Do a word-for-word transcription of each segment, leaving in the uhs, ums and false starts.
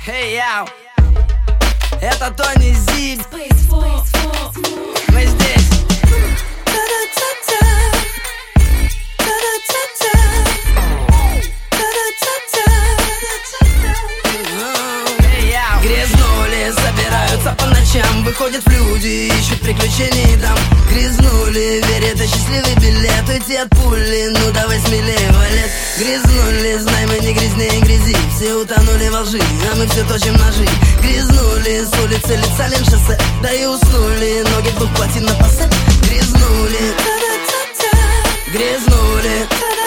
Hey, яу, это Тони Зиль. Мы здесь. Hey, яу. Грязнули, собираются по ночам, выходят в люди, ищут приключений там. Грязнули, верят, это счастливый билет, уйти от пули, ну давай смелее, валет. Грязнули, знай, мы не грязнее грязи, все утонули во лжи, а мы все точим ножи. Грязнули, с улицы Лицалин шоссе, да и уснули, ноги двух плотин на пассе. Грязнули, грязнули,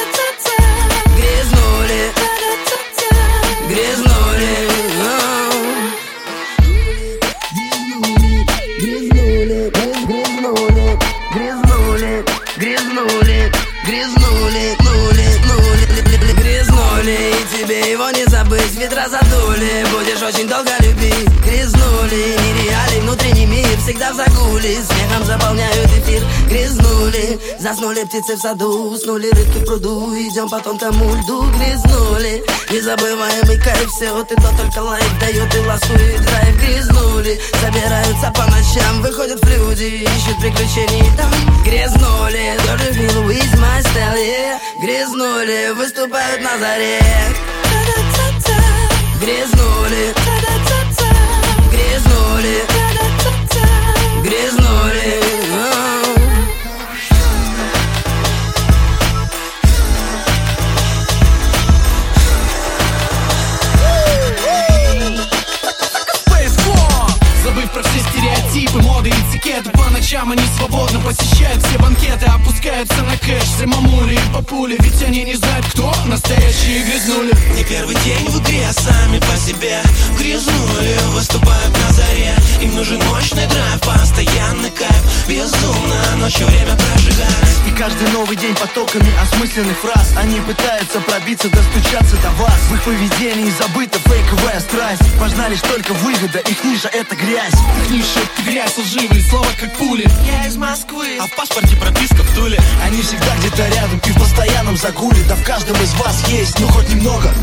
грязнули, грязнули, грязнули, грязнули, грязнули, грязнули, грязнули, нули, нули, грязнули, и тебе его не забыть, ветра задули, будешь очень долго любить. Грязнули, нереальный внутренний мир всегда в загуле, смехом заполняют эфир. Грязнули, заснули птицы в саду, уснули рыбки в пруду, идем по тонкому льду. Грязнули, незабываемый кайф, все вот и то только лайк дает и ласует драйв. Грязнули, собираются по ночам, выходят в люди, ищут приключений там. Грязнули, don't you feel with my style, yeah. Грязнули, выступают на заре. Грязнули, грязнули, грязнули. Забыв про все стереотипы, моды, этикеты, по ночам они свободно посещают все банкеты, опускаются на кэш, все мамули и папули, ведь они не знают, кто настоящие грязнули. Не первый день в игре, а сами по себе грязнули, выступают на заре. Им нужен мощный драйв, постоянный кайф, безумно ночью время прожигает. И каждый новый день потоками осмысленных фраз они пытаются пробиться, достучаться до вас. В их поведении забыта фейковая страсть, важна лишь только выгода, их ниша это грязь. Их ниша это грязь, лживые слова как пули. Я из Москвы, а в паспорте прописка в Туле. Они всегда где-то рядом и в постоянном загуле, да в каждом из вас есть, ну хоть немного.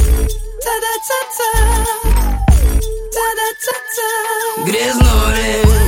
Грязнули,